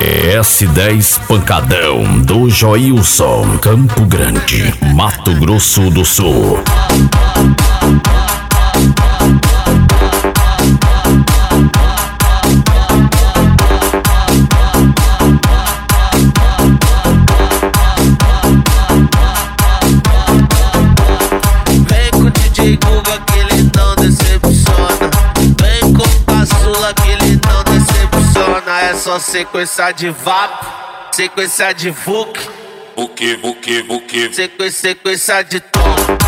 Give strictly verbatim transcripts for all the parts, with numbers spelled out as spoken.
S dez Pancadão do Joilson, Campo Grande, Mato Grosso do Sul. Vem com o D J Guga que ele não decepciona. Vem com o caçula que ele não decepciona. É só sequência de vapo, sequência de vuc, Vuque, vuque, vuque. sequência, sequência de tom.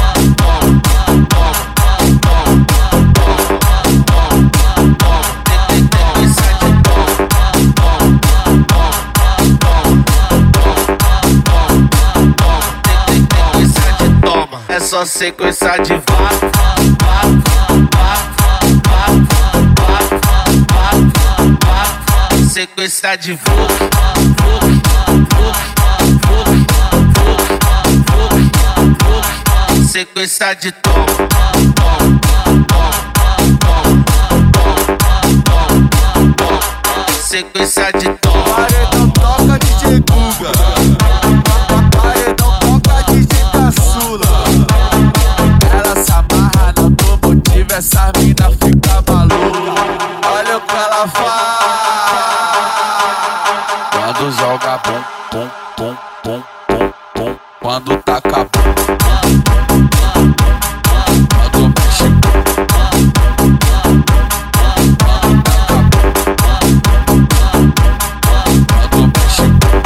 É só sequência de vapo, vapo, vapo, vapo, vapo, vapo, vapo. Sequência de vuc, vuc, vuc, vuc, vuc, vuc, vuc. Sequência de tom. Sequência de tom. Paredão toca D J Guga, paredão toca D J Caçula. Ela se amarra no automotivo, essa mina fica maluca. Olha o que ela faz quando joga bum, pum, pum, pum, pum, pum. Quando taca bum, quando mexe bum, quando taca bum, quando mexe bum,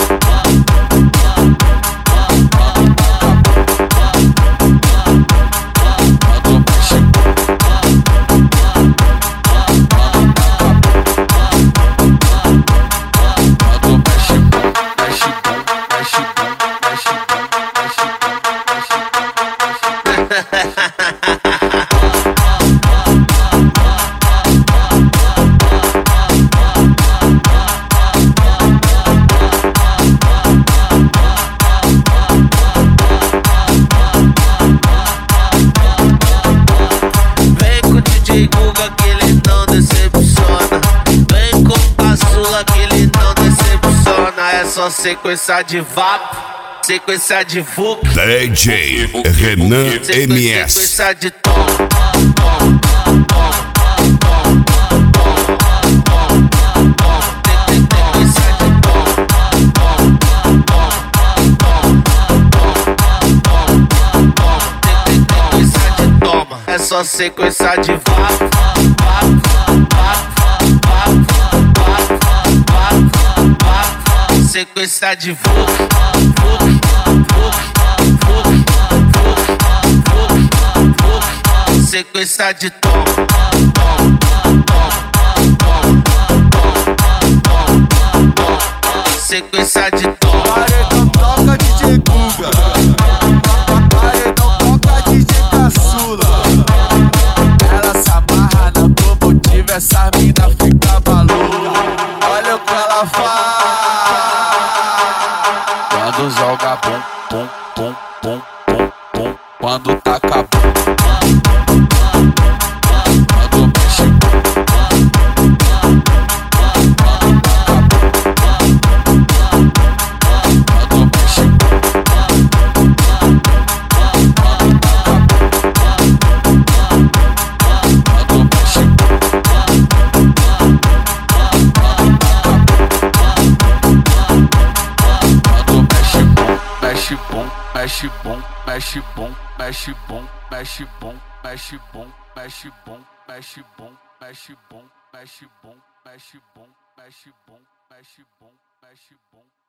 quando taca bum, quando mexe bum, quando taca bum, quando mexe bum, mexe bum, mexe bum, mexe bum, mexe bum, mexe bum. Vem com o D J Guga que ele não decepciona. Vem com o caçula que ele não decepciona. É só sequência de vapo, sequência de vuc, D J Renan M S. sequência de tom. É só sequência de vapo, vapo, vapo, vapo, vapo, vapo. Sequência de vuc, vuc, vuc, vuc, vuc, vuc. Sequência de tom. Sequência de tom. Paredão toca D J Guga, paredão toca D J Caçula. Ela se amarra no automotivo, essa mina fica maluca. Olha o que ela faz quando joga bum, pum, pum, pum, pum, pum. Quando taca bum, quando mexe bum, quando taca bum, quando mexe bum, quando taca bum, quando mexe bum, quando taca bum, quando mexe bum, mexe bum, mexe bum, mexe bum, mexe bum, mexe bum, mexe bum, mexe bum, mexe bum, mexe bum, mexe bum, mexe bum, mexe bum, mexe bum, mexe bum.